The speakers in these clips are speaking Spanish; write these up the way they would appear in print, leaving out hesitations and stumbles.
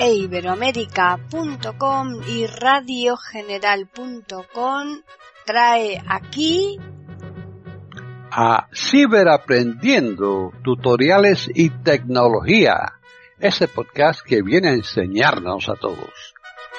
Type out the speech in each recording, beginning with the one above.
eiberoamerica.com y radiogeneral.com trae aquí a Ciberaprendiendo, tutoriales y tecnología, ese podcast que viene a enseñarnos a todos.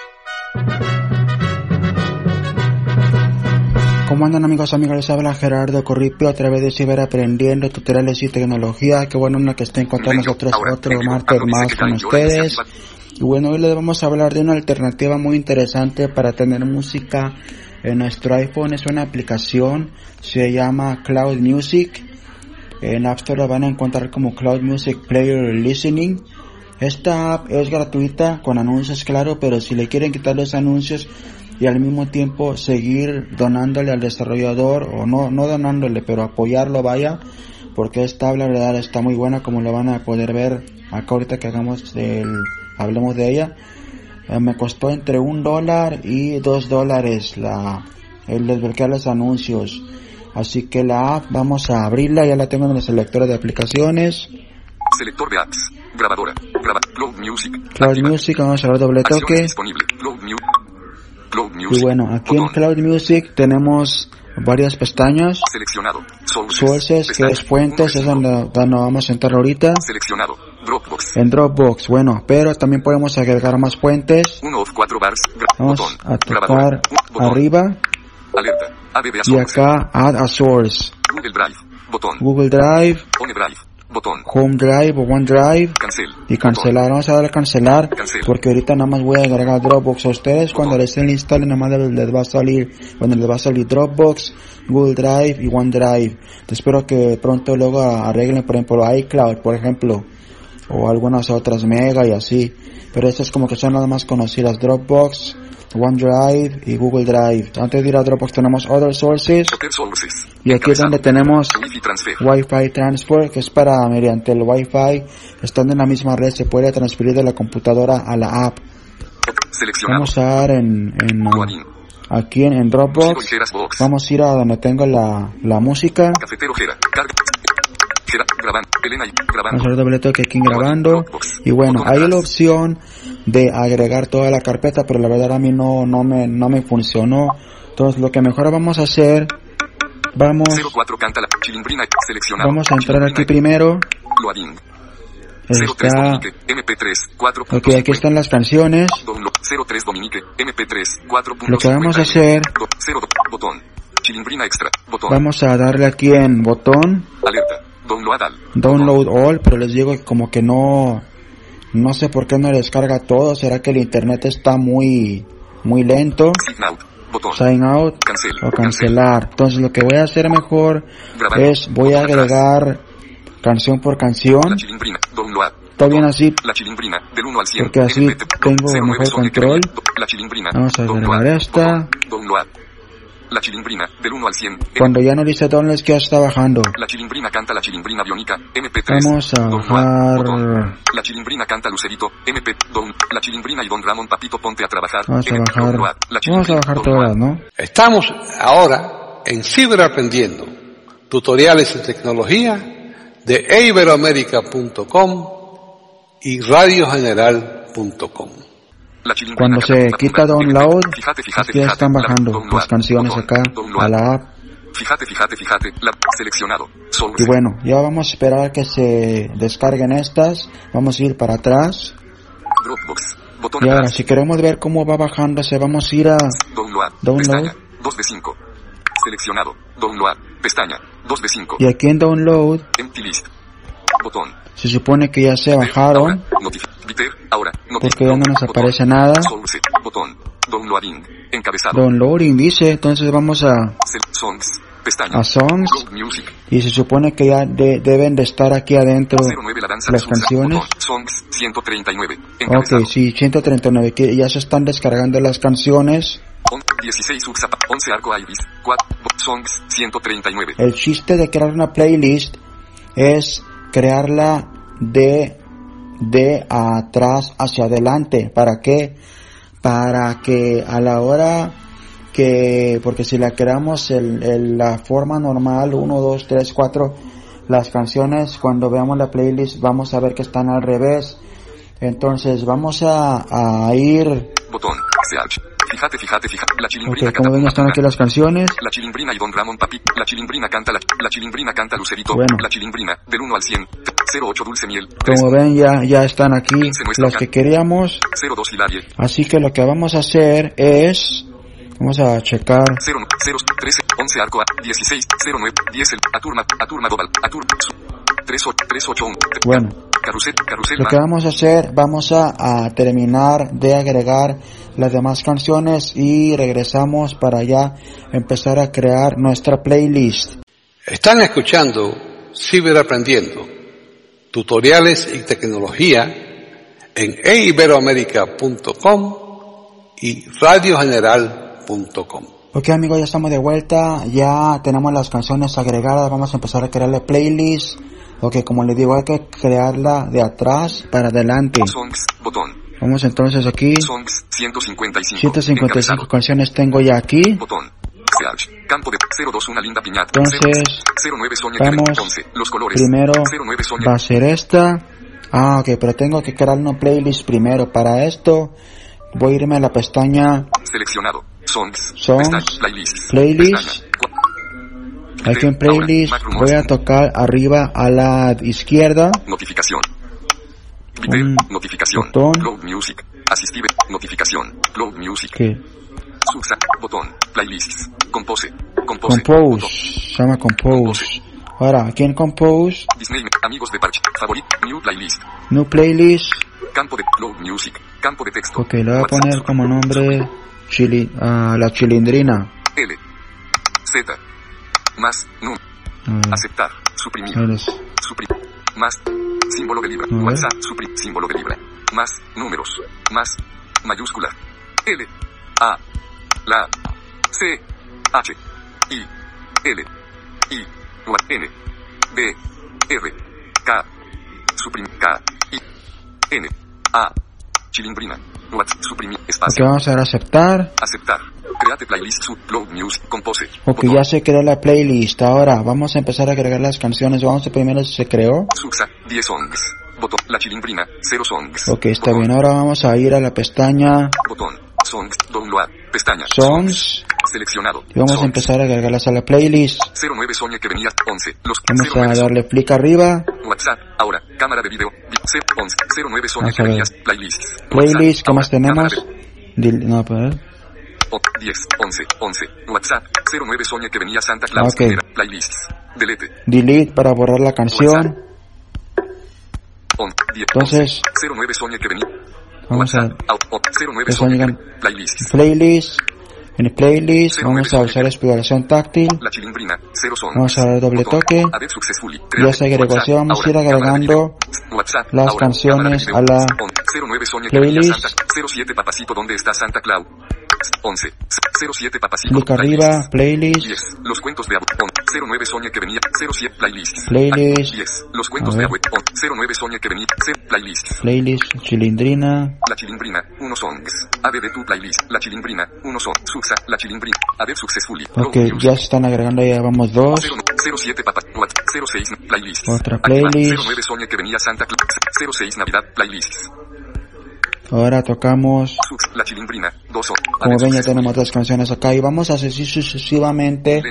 ¿Cómo andan amigos? Les habla Gerardo Corripio a través de Ciberaprendiendo, tutoriales y tecnología. Qué bueno que estén con todos nosotros otro martes más con ustedes. Y bueno, hoy les vamos a hablar de una alternativa muy interesante para tener música en nuestro iPhone. Es una aplicación, se llama Cloud Music. En App Store la van a encontrar como Cloud Music Player Listening. Esta app es gratuita, con anuncios claro, pero si le quieren quitar los anuncios y al mismo tiempo seguir donándole al desarrollador, o no donándole, pero apoyarlo, vaya, porque esta la verdad está muy buena, como lo van a poder ver acá ahorita que hablemos de ella. Me costó entre $1 y $2 el desbloquear los anuncios. Así que la app, vamos a abrirla, ya la tengo en el selector de aplicaciones. Selector de apps, grabadora, Cloud Music. Cloud Music, vamos a dar doble toque. Cloud Music. Y bueno, aquí en Cloud Music tenemos varias pestañas. Seleccionado. Sources, que es fuentes, es donde vamos a entrar ahorita. Seleccionado. Dropbox. En Dropbox, bueno, pero también podemos agregar más fuentes. 1 of 4 bars. Vamos a tocar arriba. Alerta. Y acá Add a Source. Google Drive. Botón. Google Drive. OneDrive. Botón. Home Drive o OneDrive. Cancel. Y cancelar. Botón. Vamos a darle a cancelar. Cancel. Porque ahorita nada más voy a agregar Dropbox a ustedes. Cuando les instalen, nada más les va a salir Dropbox, Google Drive y OneDrive. Espero que pronto luego arreglen, por ejemplo, iCloud, por ejemplo, o algunas otras Mega y así. Pero estas como que son nada más conocidas: Dropbox, OneDrive y Google Drive. Antes de ir a Dropbox tenemos Other Sources. Y aquí es donde tenemos Wi-Fi Transfer, que es para mediante el Wi-Fi, estando en la misma red, se puede transferir de la computadora a la app. Vamos a dar aquí en Dropbox. Vamos a ir a donde tengo la música. Vamos a dar doble toque aquí en grabando. Y bueno, hay la opción de agregar toda la carpeta, pero la verdad a mí no me funcionó. Entonces lo que mejor vamos a hacer, vamos a entrar aquí primero. Está, ok, aquí están las canciones. Lo que vamos a hacer, vamos a darle aquí en botón Download All, pero les digo que como que no sé por qué no descarga todo. ¿Será que el internet está muy lento? Sign out o cancelar. Entonces lo que voy a hacer mejor es voy a agregar canción por canción. Está bien así, porque así tengo mejor control. Vamos a agregar esta. La Chilindrina, del 1 al 100. Cuando ya no dice download, es que ya está bajando. La Chilindrina canta La Chilindrina Biónica, MP3. Vamos a bajar. La Chilindrina canta Lucerito, MP. La Chilindrina y Don Ramón Papito Ponte a trabajar. Vamos a bajar todas, ¿no? Estamos ahora en Ciberaprendiendo, tutoriales y tecnología de eiberoamerica.com y radiogeneral.com. Cuando se quita download, ya están bajando las canciones acá a la app. Fíjate, seleccionado. Y bueno, ya vamos a esperar a que se descarguen estas. Vamos a ir para atrás. Y ahora, si queremos ver cómo va bajándose, vamos a ir a Download. 2 de 5. Seleccionado. Download. Pestaña. 2 de 5. Y aquí en Download, Empty list. Botón. se supone que ya se bajaron. Porque ya no nos aparece nada. Downloading dice, entonces vamos a Songs, y se supone que ya deben de estar aquí adentro las canciones. Ok, sí, 139, que ya se están descargando las canciones. 16 11 Arco Iris 4 Songs 139. El chiste de crear una playlist es crearla de atrás hacia adelante. ¿Para qué? Para que a la hora que, porque si la creamos la forma normal, 1, 2, 3, 4, las canciones, cuando veamos la playlist vamos a ver que están al revés. Entonces vamos a ir. Botón. Search. Fíjate. La Chilindrina Ok, como ven, están aquí las canciones. La Chilindrina y Don Ramón Papi. La Chilindrina canta la Chilindrina canta Lucerito. Bueno. La Chilindrina, del 1 al 100. 08 Dulce Miel. Como ven, ya están aquí las que queríamos. 02 Hilarie. Así que lo que vamos a hacer es, vamos a checar. 0 13 11 Arco 16 09 10 Aturma Doval. 381. Bueno, Carrusel. lo que vamos a hacer, vamos a terminar de agregar las demás canciones y regresamos para ya empezar a crear nuestra playlist. Están escuchando Ciberaprendiendo, tutoriales y tecnología en eiberoamerica.com y radiogeneral.com. Ok amigos, ya estamos de vuelta, ya tenemos las canciones agregadas, vamos a empezar a crear la playlist. Ok, como les digo, hay que crearla de atrás para adelante. Songs, botón. Vamos entonces aquí. Songs, 155. 155 Encabezado. canciones tengo ya aquí. Botón. Search. Campo de 02 una linda piñata. Entonces, 09 Sonia vamos, 11. Los colores. primero 09 Sonia. va a ser esta. Ok, pero tengo que crear una playlist primero. Para esto, voy a irme a la pestaña Seleccionado. Songs. Songs, Pestaña. Playlist. Playlist. Pestaña. Aquí en playlist voy a tocar arriba a la izquierda. Notificación. Video. Notificación. Botón. Cloud Music. Asistive. Notificación. Cloud Music. Que Subsa. Botón. Playlists. Compose. Compose. Se llama Compose. Ahora, aquí en Compose. Disney. Amigos de Parche. Favorit. New Playlist. New Playlist. Campo de Cloud Music. Campo de texto. Ok, le voy a WhatsApp. poner como nombre la Chilindrina. L. Z. Más. Num. Aceptar. Suprimir. Suprimir. Más. Símbolo de libra. A ver. WhatsApp. Suprimir. Símbolo de libra. Más. Números. Más. Mayúscula. L. A. La. C. H. I. L. I. N. B. R. K. Suprimir. K. I. N. A. Chilindrina. WhatsApp. Suprimir. Ok, Espacio. vamos a dar a aceptar. Aceptar. Create playlist. Cloud Music. Compose. Ok, Botón. ya se creó la playlist. Ahora vamos a empezar a agregar las canciones. Vamos a primero si se creó. Subsa, 10 songs. Botón. La Chilindrina, 0 songs. Ok, está Botón. bien. Ahora vamos a ir a la pestaña Botón. Songs. Download. Pestaña. Songs. Seleccionado. Y vamos a Songs. empezar a agregarlas a la playlist. 09 Sonia que venía. 11. Los Vamos 09 a Sonia. darle clic arriba. WhatsApp. Ahora. Cámara de video. 11. 09 Sonia Vamos que a ver. venías. Playlists. Playlist, ¿qué WhatsApp. más Ahora, tenemos? cámara de- No, a ver. 10. 11. WhatsApp. 09 Sonia que venía Santa Claus. Ok. Primera. Playlists. Delete. Delete para borrar la canción. 10. Entonces, 09 Sonia que venía. vamos a 09 que Sonia salgan que venía. Playlists. playlist. En playlist vamos a usar exploración táctil. La Chilindrina, 0 songs. Vamos a dar doble Botón. toque. Add successfully. Ya se agregó. Así vamos a ir agregando las canciones a la 09 Sonia playlist. Santa, 07 Papacito, ¿dónde está Santa Claus? 11. 07 Papacito. Clic arriba, playlist. 10. Los cuentos de Abuelito. 09 Sonia que venía. 07 Playlist. Playlist. 10. Los cuentos A de ver. Abuelito. 09 Sonia que venía. Playlist. Playlist Chilindrina. La Chilindrina, 1 songs. ADD tu playlist. La Chilindrina, 1 song. Subsa, La Chilindrina. Add successfully. Ok, ya se están agregando, ya vamos 2. 07 Papa. 06 Playlist. Otra playlist. 09 Sonia que venía Santa Claus. 06 Navidad Playlist. Ahora tocamos. La Chilindrina, 2 songs. Como ven, ya tenemos otras canciones acá y vamos a hacer sucesivamente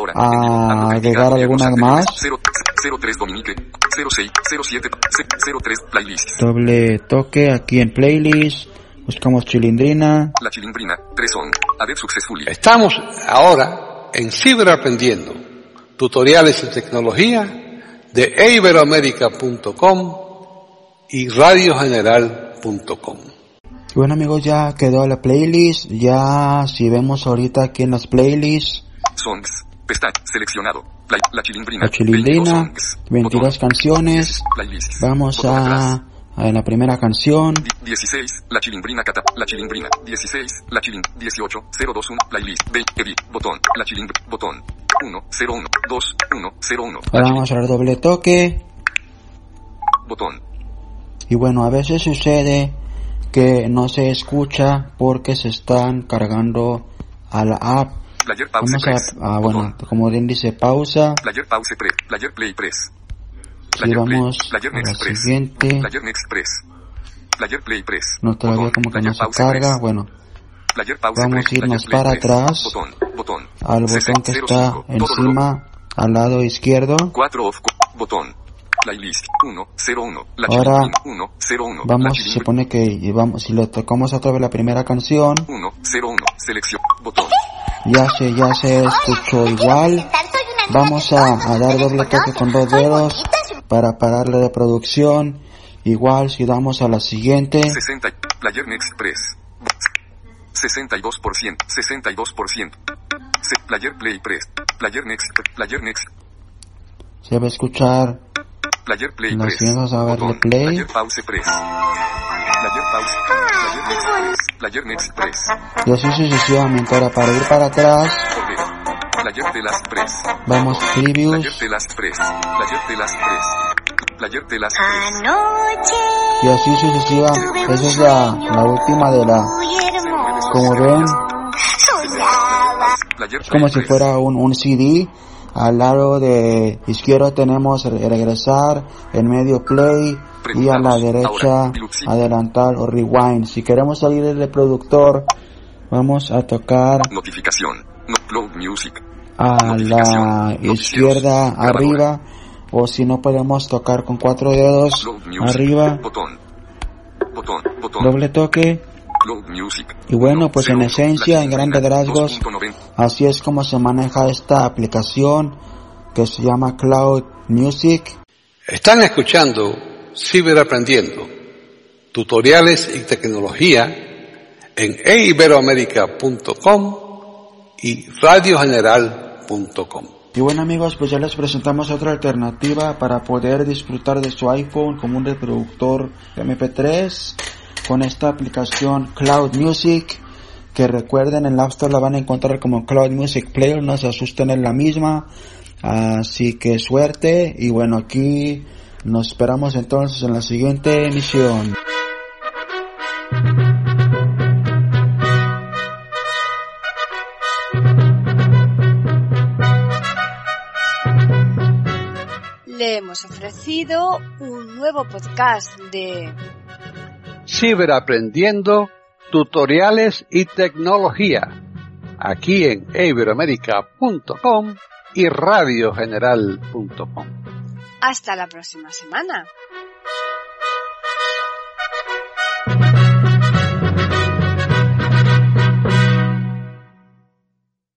a agregar algunas más. 03 Dominique. 06, 07, 03 Playlist. Doble toque aquí en playlist. Buscamos Chilindrina. La Chilindrina, 3 songs. Add successfully. Estamos ahora en Ciberaprendiendo, tutoriales en tecnología de eiberoamerica.com y radiogeneral.com. Bueno amigos, ya quedó la playlist. Ya si vemos ahorita aquí en las playlists, Songs. Pestaña. Seleccionado. La Chilindrina. la Chilindrina, 22 songs. 22 canciones. Playlists. Vamos Botón atrás. a la primera canción. 16, La Chilindrina Cata, La Chilindrina, 16, La Chilindrina, 18, 021, Playlist, edit, botón, La Chilindrina, botón, 1, 01, 2, 1, 01, Ahora vamos a dar doble toque. botón, Y bueno, a veces sucede que no se escucha porque se están cargando a la app. Player Pause Vamos Press, bueno, botón, como bien dice, pausa. Player Pause Press, Player Play Press, Y vamos Player a la Next Press, siguiente. Player Next Press, Player Play Press. No, todavía como que no se carga. Bueno, vamos a irnos para atrás al botón que está encima, al lado izquierdo. 4 off, botón. Playlist 101. Ahora vamos, se supone que vamos, si lo tocamos otra vez la primera canción, 101, selección, botón. ya se escuchó igual. Vamos a dar doble toque con 2 dedos para parar la reproducción. Igual si damos a la siguiente. 60, Player Next Press. 62%. Player Play Press. Player Next. Se va a escuchar. Player Play Nos Press. vamos a darle Botón. play. Player Pause Press. Player Pause. Player Next Press. Player Next Press. Y así sucesivamente. Ahora para ir para atrás, Player The Last Press. vamos Player previews. The Last Press. Player The Last Press. Player The Last Press. Y así sucesiva. Esa es la última de la. Como ven, Player es como Play si Press. fuera un CD. Al lado de izquierdo tenemos regresar, en medio play y a la derecha adelantar o rewind. Si queremos salir del reproductor, vamos a tocar Notificación. Upload Music. a la izquierda arriba, o si no podemos tocar con 4 dedos Upload Music. arriba, Botón. doble toque. Upload Music. Y bueno, pues en 101, esencia, en grandes rasgos, 2.90. así es como se maneja esta aplicación que se llama Cloud Music. Están escuchando Ciberaprendiendo, tutoriales y tecnología en iberoamerica.com y radiogeneral.com. Y bueno amigos, pues ya les presentamos otra alternativa para poder disfrutar de su iPhone como un reproductor MP3 con esta aplicación Cloud Music, que recuerden en la App Store la van a encontrar como Cloud Music Player, no se asusten, en la misma. Así que suerte, y bueno, aquí nos esperamos entonces en la siguiente emisión. Le hemos ofrecido un nuevo podcast de Ciberaprendiendo, tutoriales y tecnología, aquí en iberoamerica.com y radiogeneral.com. Hasta la próxima semana.